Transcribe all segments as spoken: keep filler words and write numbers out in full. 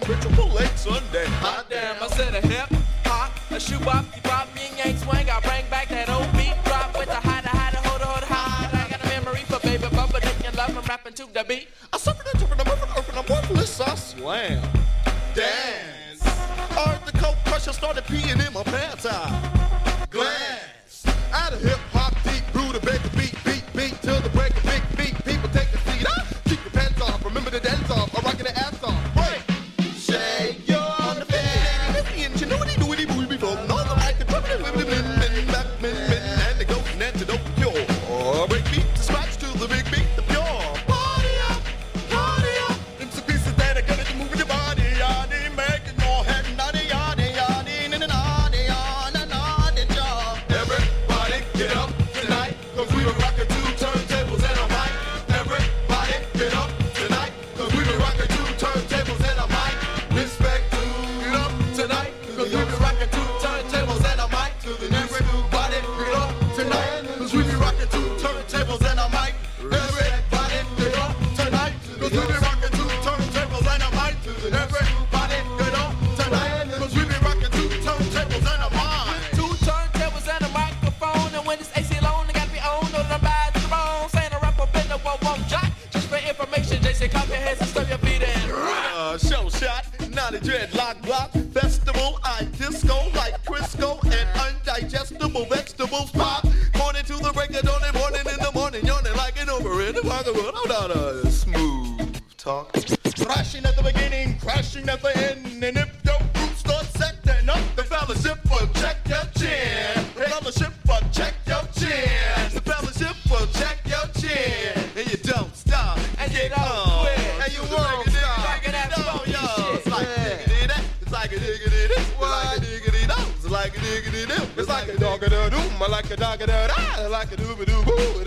Triple Lake Sunday. Hot damn, I said a hip hop, a shoe bop, you bop, yin yang swing. I bring back that old beat drop with the hide, hide, hold, hold, hide. I got a memory for baby bumper, then you love I'm rapping to the beat. I suffered and took and I'm open, open, I'm worthless, I slam. Dance. Heard the coke crusher started peeing in my pants out. Glance. Out of hip hop, deep brew to beg the beat, beat, beat till the break of big feet. People take a seat. Ah, keep your pants off. Remember the dance off. I'm rocking the ass off. Break. Shake your feet. Ingenuity, doity, booty, be floating on the mic. The drum and the min, back, min, min, and the goat and antidote cure. Oh, break beat to scratch to the big beat, the pure. Party up, party up. Them some pieces that are gonna move your body. Yardie, making your head naughty, yardie, yardie, na na na na na na na. Everybody get up tonight, 'cause we were rocking two turntables and a mic. Everybody get up tonight, 'cause we were rocking two turntables and a mic. Respect to get up tonight, 'cause we were rocking two turntables and a mic. Everybody get up tonight, 'cause we be rocking two turntables and a mic. Everybody get up tonight, 'cause we be rocking two turntables and a mic. Everybody get up tonight, 'cause we be rocking two turntables and a mic. Two turntables and a microphone, and when it's A C alone, it gotta be on or the ride to the bone. Saying a rap up in the one one jock. Just for information, Jason, clap your hands and stomp your feet in. Uh, show shot, not a dreadlock block. Festival, I disco like Crisco and undigestible vegetables pop. Morning to the break of dawn and morning in the morning, yawning like an over in the parking lot. I'm not a smooth talk. Crashing at the beginning, crashing at the end. And if your group starts secting up, the fellowship will check your chin. The fellowship will check your chin. The fellowship will check your chin. And you don't stop. And you don't on. quit. And you won't stop. Like that You don't, funky yo. shit. It's like a diggity that. It's like a diggity this. It's like a diggity that. It's like a diggity this. It's like a dog da doom. I like a dog da da. I like a dooba doo boo.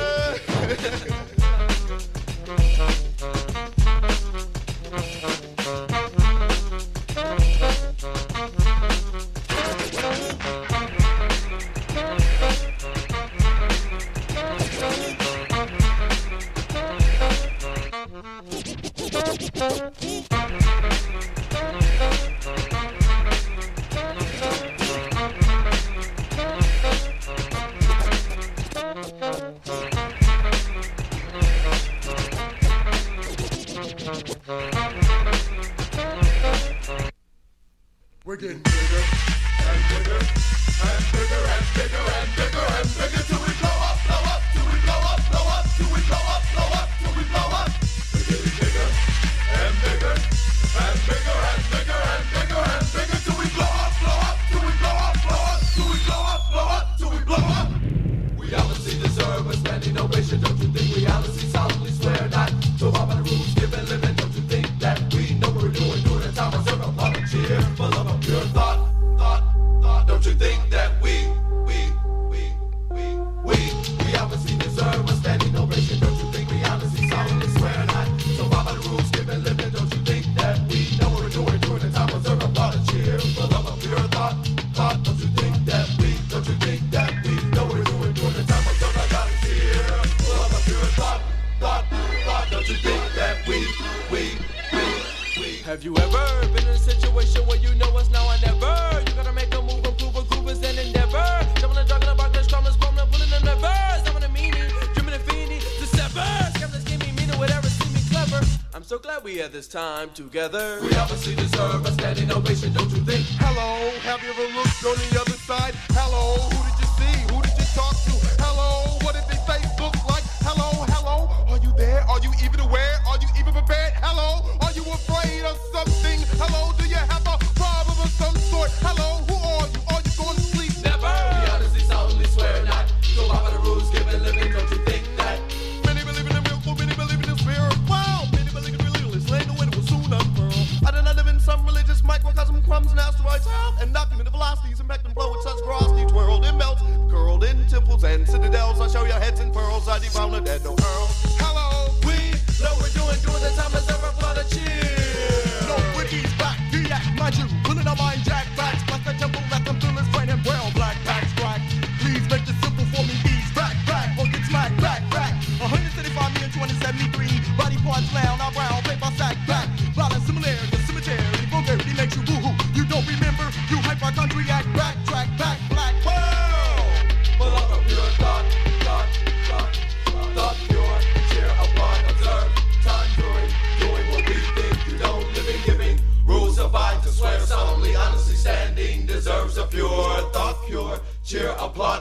We're getting bigger and bigger and bigger and bigger and bigger and bigger till we blow up, blow up, till we blow up, blow up, till we blow up, blow up, till we blow up. We're getting bigger and bigger and bigger and bigger and bigger and bigger till we blow up, blow up, till we blow up, blow up, till we blow up, blow up, till we blow up. We obviously deserve a standing ovation, don't you think? We obviously solemnly swear not to harm by the rules, give and live, and don't you think that we know what we're doing during the time of circle, love and cheer, full of a pure thought, thought, thought. Don't you think that we, we, we, we, we, we obviously deserve a standing ovation? Don't you think we honestly solemnly swear not to harm by the rules, give and live, and don't you think that we know what we're doing during the time of circle, love and cheer, full of a pure thought, thought. Don't you think that we, don't you think that we know what we're doing during the time of circle, love and cheer, full of a pure thought, thought, thought. Don't you think that we, we, we, we. Have you ever been in a situation where you know it's now or never? You gotta make a move, improve, a groove is an endeavor. Jumping and drugging, about this drummers, forming, pulling them levers. I'm in a meaning, dreaming and fiending, to sever. Skeptics give me meaning, whatever, see me clever. I'm so glad we had this time together. We obviously deserve a standing ovation, don't you think? Hello, have you ever looked on the other side? Hello, who did you see? Who did you talk to? Hello, what did they face look like? Hello, hello, are you there? Are you even aware? Are you even prepared? Hello, are you afraid of something? Hello, do you have a problem of some sort? Hello, who are you? Are you going to sleep? Never. We honestly solemnly swear not to follow the rules, give and living, don't you think that? Many believe in the miracle, many believe in the spirit. Wow, many believe in religious, laying the wind will soon unfurl. I do not live in some religious microcosm, crumbs and asteroids, and documented velocities, impact and blow with such ferocity, twirled in belts, curled in temples and citadels. I show your heads and pearls, I devour the dead, no earl. Hello, We know we're doing, doing the time is ever for the cheer. no wikis back, D-Ac, mind you, pulling our mind jack backs, like the temple that them feelings brain and brown, black packs, crack. Please make it simple for me, these back, back, or get smacked, back, back. one hundred seventy-five million, two hundred seventy-three, body parts loud, now brown, paper sack, back. Violent similar, the cemetery,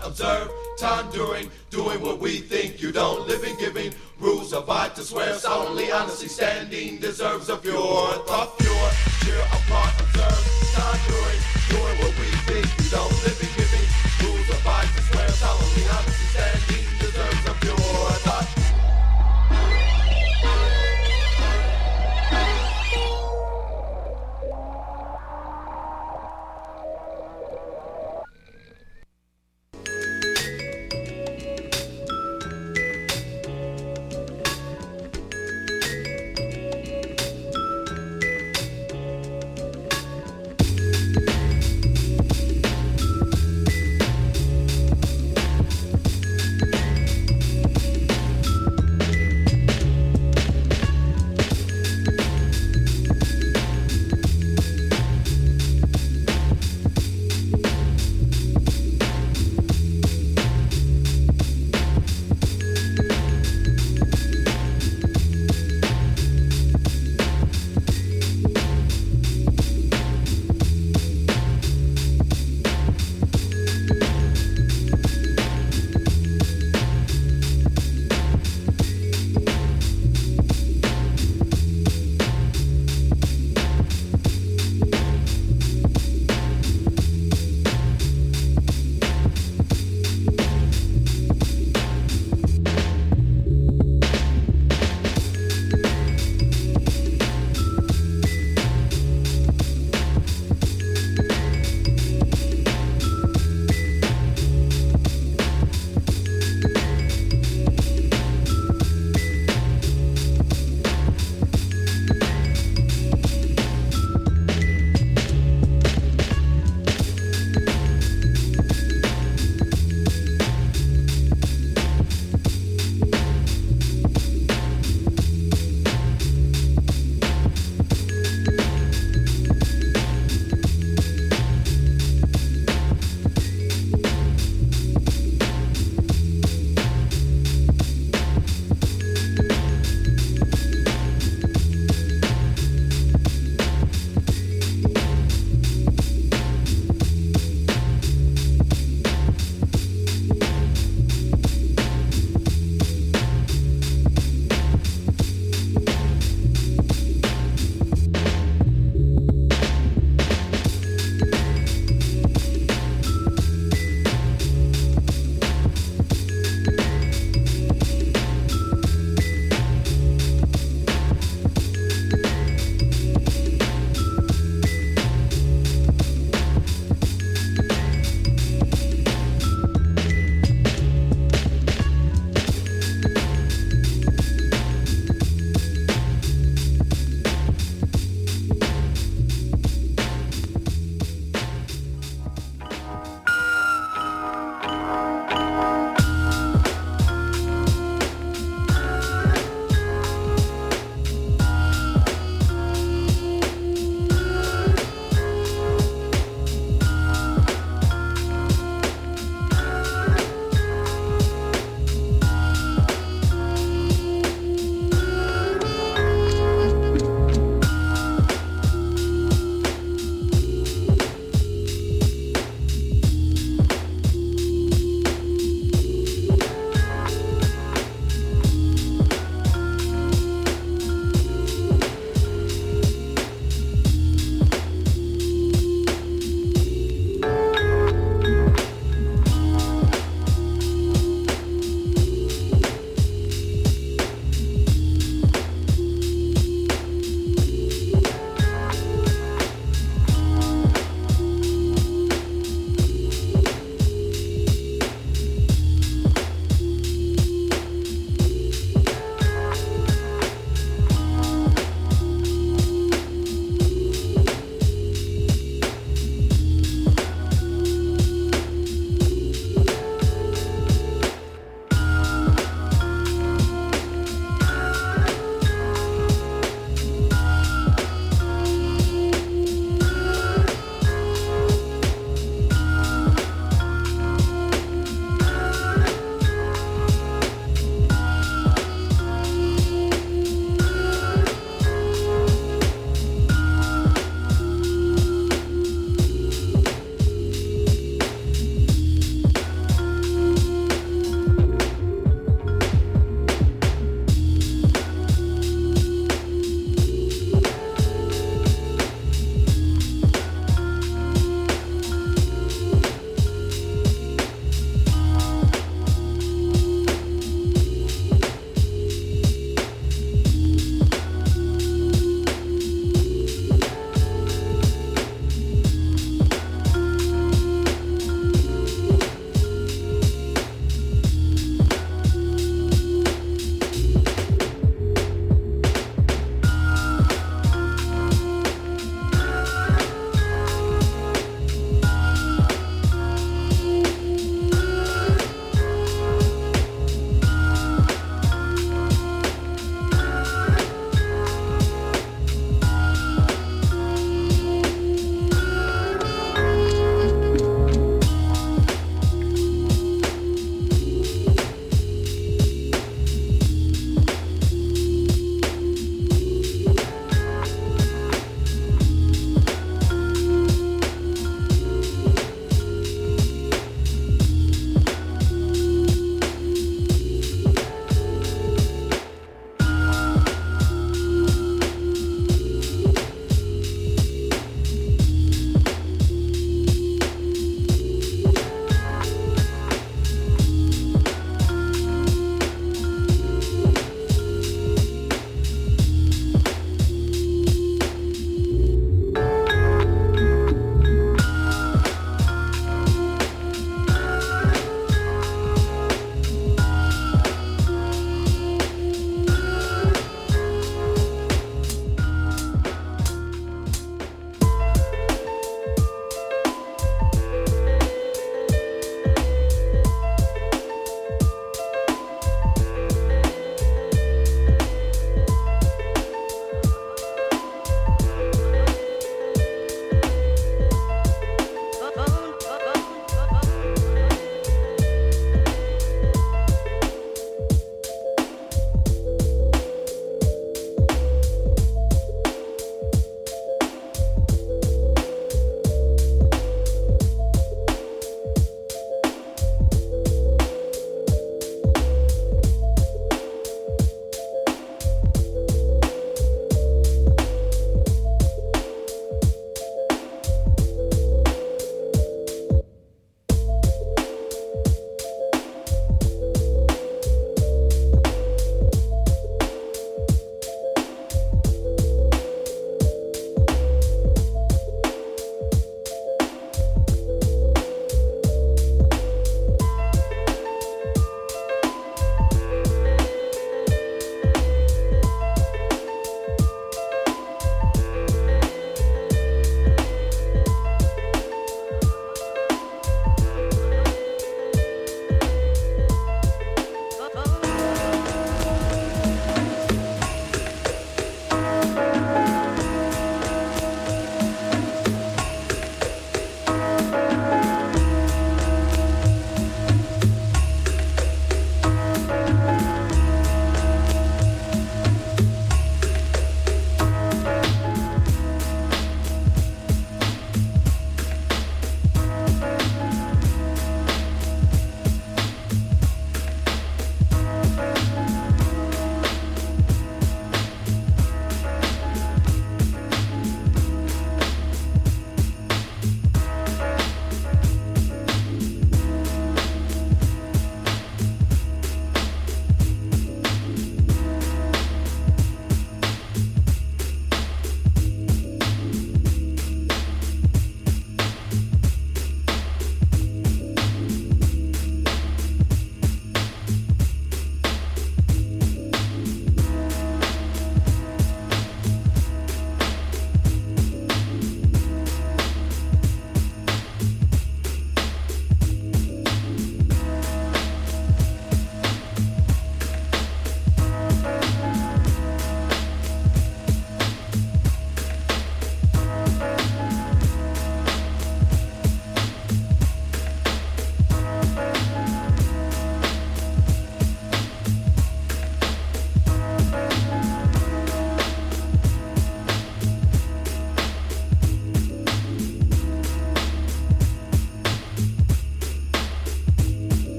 not observe. Time during, doing what we think you don't. Living, giving, rules abide to swear. Solemnly, honestly standing deserves a pure thought, pure cheer apart.